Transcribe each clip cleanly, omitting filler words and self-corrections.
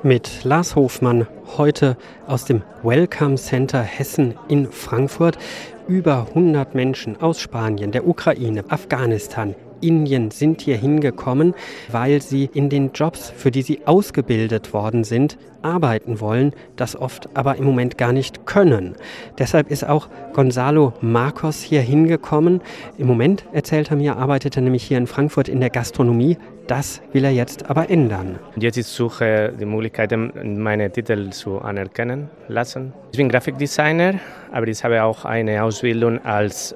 mit Lars Hofmann, heute aus dem Welcome Center Hessen in Frankfurt. Über 100 Menschen aus Spanien, der Ukraine, Afghanistan, Indien sind hier hingekommen, weil sie in den Jobs, für die sie ausgebildet worden sind, arbeiten wollen, das oft aber im Moment gar nicht können. Deshalb ist auch Gonzalo Marcos hier hingekommen. Im Moment, erzählt er mir, arbeitet er nämlich hier in Frankfurt in der Gastronomie. Das will er jetzt aber ändern. Jetzt ich suche die Möglichkeiten, meine Titel zu anerkennen lassen. Ich bin Grafikdesigner, aber ich habe auch eine Ausbildung als,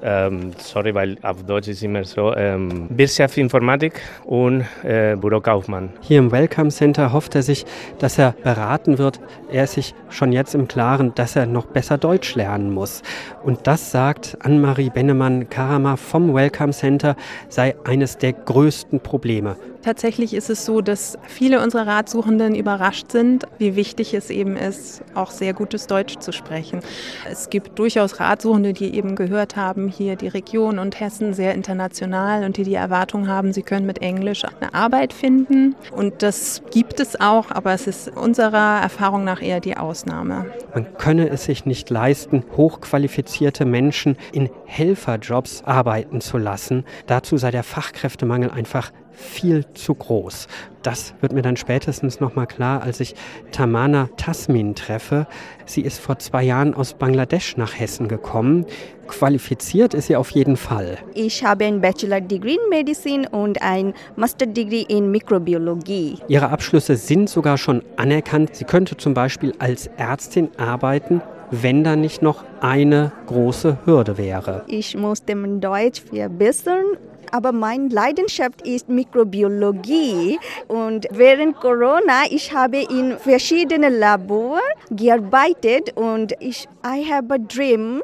weil auf Deutsch ist immer so, Wirtschaftsinformatik und Bürokaufmann. Hier im Welcome Center hofft er sich, dass er beraten wird. Er ist sich schon jetzt im Klaren, dass er noch besser Deutsch lernen muss. Und das, sagt Annemarie Bennemann-Karama vom Welcome Center, sei eines der größten Probleme. Tatsächlich ist es so, dass viele unserer Ratsuchenden überrascht sind, wie wichtig es eben ist, auch sehr gutes Deutsch zu sprechen. Es gibt durchaus Ratsuchende, die eben gehört haben, hier die Region und Hessen sehr international und die Erwartung haben, sie können mit Englisch eine Arbeit finden. Und das gibt es auch, aber es ist unserer Erfahrung nach eher die Ausnahme. Man könne es sich nicht leisten, hochqualifizierte Menschen in Helferjobs arbeiten zu lassen. Dazu sei der Fachkräftemangel einfach viel zu groß. Das wird mir dann spätestens nochmal klar, als ich Tamana Tasmin treffe. Sie ist vor 2 Jahren aus Bangladesch nach Hessen gekommen. Qualifiziert ist sie auf jeden Fall. Ich habe ein Bachelor-Degree in Medizin und ein Master-Degree in Mikrobiologie. Ihre Abschlüsse sind sogar schon anerkannt. Sie könnte zum Beispiel als Ärztin arbeiten, wenn da nicht noch eine große Hürde wäre. Ich musste mein Deutsch verbessern. Aber meine Leidenschaft ist Mikrobiologie und während Corona ich habe in verschiedenen Labors gearbeitet und I have a dream,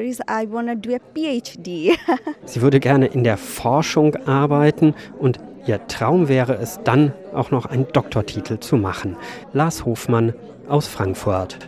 I want to do a PhD. Sie würde gerne in der Forschung arbeiten und ihr Traum wäre es dann auch noch einen Doktortitel zu machen. Lars Hofmann aus Frankfurt.